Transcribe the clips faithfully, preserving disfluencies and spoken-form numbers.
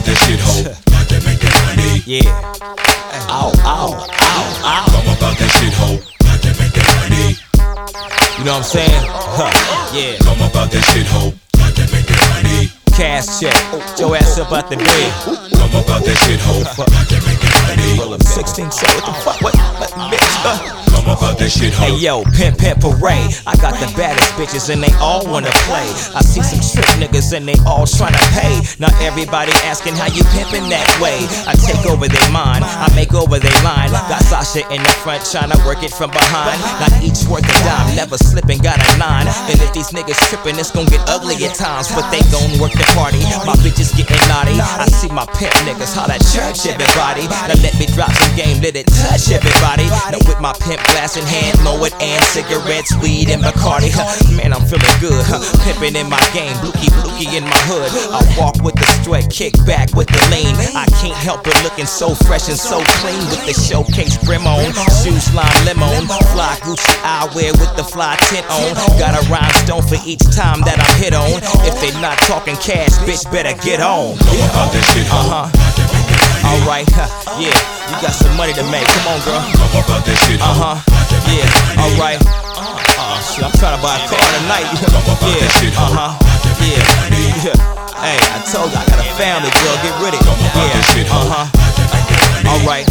that shit, ho. Got to make that money. Yeah. Ow, ow, ow, ow. Come about that shit, ho. Got to make that money. You know what I'm saying? Huh. Yeah. Come about that shit, ho. Got to make that money. Cash check. Get your ass up out the bed. Come about that shit, ho. Got to make that money. sixteen, so what the fuck? What? What? Bitch, uh. Come about that shit, ho. Hey yo, pimp, pimp, parade. I got the baddest bitches and they all wanna play. I see some trick niggas and they all tryna pay. Not everybody asking how you pimpin' that way. I take over their mind, I make over their line. Got Sasha in the front tryna work it from behind. Not each worth a dime, never slipping, got a nine. And if these niggas trippin', it's gon' get ugly at times, but they gon' work the party. My bitches getting naughty. I see my pimp niggas holla at church, everybody. Now let me drop some game, let it touch everybody. Now with my pimp glass in hand, mow it and cigarettes, weed and Bacardi. Man, I'm feeling good, huh? Pimpin' in my game, blookie blookie in my hood. I walk with the strut, kick back with the lean. I can't help it looking so fresh and so clean with the showcase brim on, shoes lime lemon, fly Gucci eyewear with the fly tint on. Got a rhinestone for each time that I'm hit on. If they not talking cash, bitch, better get on. Come about that shit, ho. Uh huh. Alright, huh? Yeah, you got some money to make. Come on, girl. Come about that shit, ho. Uh huh. Yeah, alright. Uh, shit, I'm trying to buy a car tonight. Yeah, uh huh. Yeah, yeah. Hey, I told you I got a family, girl. Get with it. Yeah, uh huh. Alright.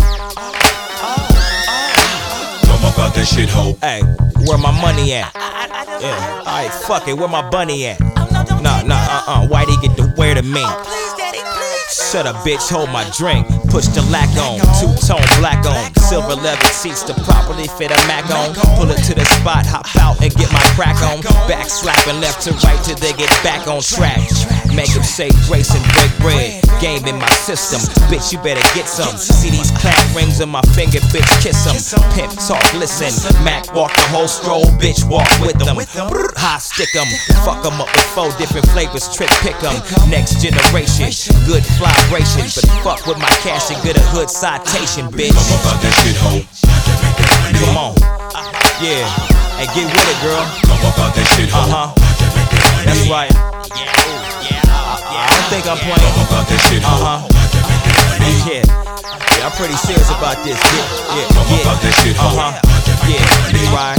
Come about that shit, ho. Hey, where my money at? Yeah, alright, fuck it. Where my bunny at? Nah, nah, uh uh. Whitey get to wear the mink. Shut up, bitch, hold my drink. Push the lack on, two-tone black on. Silver leather seats to properly fit a Mac on. Pull it to the spot, hop out and get my crack on. Back slapping left to right till they get back on track. Make them say grace and break bread. Game in my system, bitch, you better get some. See these clamp rings on my finger, bitch, kiss them. Pimp talk, listen. Mac walk the whole stroll, bitch, walk with them. High stick them, fuck them up with four different flavors, trick pick them. Next generation, good vibration, but fuck with my cash and get a hood citation, bitch. Come about that shit, ho. Come on, yeah, and get with it, girl. Come about that shit, ho. Uh huh, that's right. I don't think I'm playing. Come about that shit, ho. Uh huh. Yeah, yeah, I'm pretty serious about this. Yeah, yeah, Come about that shit, ho. uh huh. Yeah, right.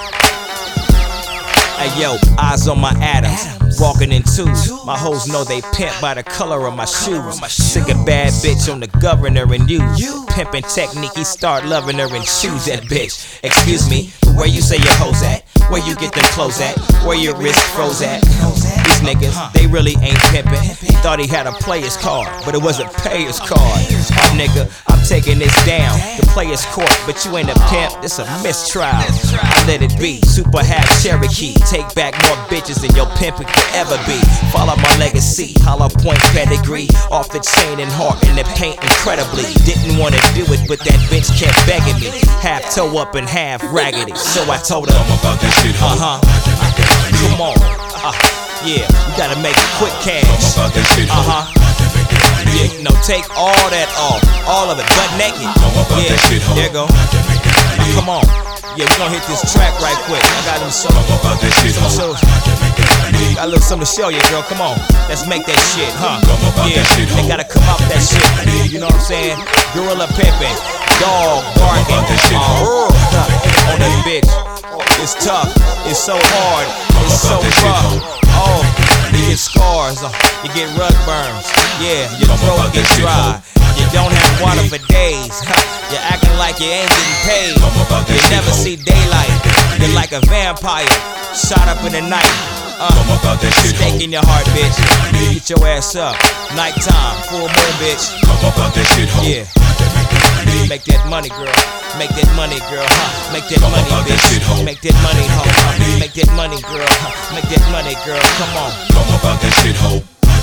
Hey yo, eyes on my Adams, walking in twos. My hoes know they pimp by the color of my shoes. Sick a bad bitch on the governor and use. Pimpin' technique, he start loving her and choose that bitch. Excuse me, where you say your hoes at? Where you get them clothes at? Where your wrist froze at? These niggas, they really ain't pimpin'. He thought he had a player's card, but it was a payer's card. Oh nigga, I'm taking this down. The player's court, but you ain't a pimp, this a mistrial. I let it be, super half Cherokee. Take back more bitches than your pimpin' could ever be. Follow my legacy, hollow point pedigree. Off the chain and heart in the paint incredibly. Didn't wanna do it, but that bitch kept begging me. Half toe up and half raggedy. So I told her, Come about that shit, ho. uh huh. Come on, uh, yeah, you gotta make quick cash. Come about that shit, ho. Uh huh. Yeah, no, take all that off, all of it, butt naked. Yeah, there you go. Now, come on. Yeah, we gonna hit this track right quick. I got them some, Come about that shit, ho. some, got a little something to show you, girl. Come on, let's make that shit, huh? Yeah, they gotta come out that shit. You know what I'm saying? Gorilla pimpin', dog barking, uh, on that bitch. It's tough, it's so hard, it's so rough. Oh, you get scars, uh, you get rug burns. Yeah, your throat gets dry. You don't have water for days. You're acting like you ain't getting paid. You never see daylight. You're like a vampire, shot up in the night. Uh, stake in your heart, bitch. Get your ass up. Nighttime, full moon, bitch. Yeah. Make that money, girl. Make that money, girl. Huh? Make that money, bitch. Make that money, ho. Huh? Make that money, girl. Huh? Make that money, girl. Come on. Come about that shit, ho.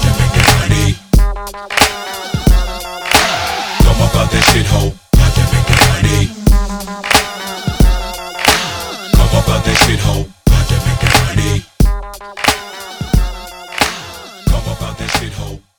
Come about that shit, ho. Come about that shit, ho. Come about that shit, ho.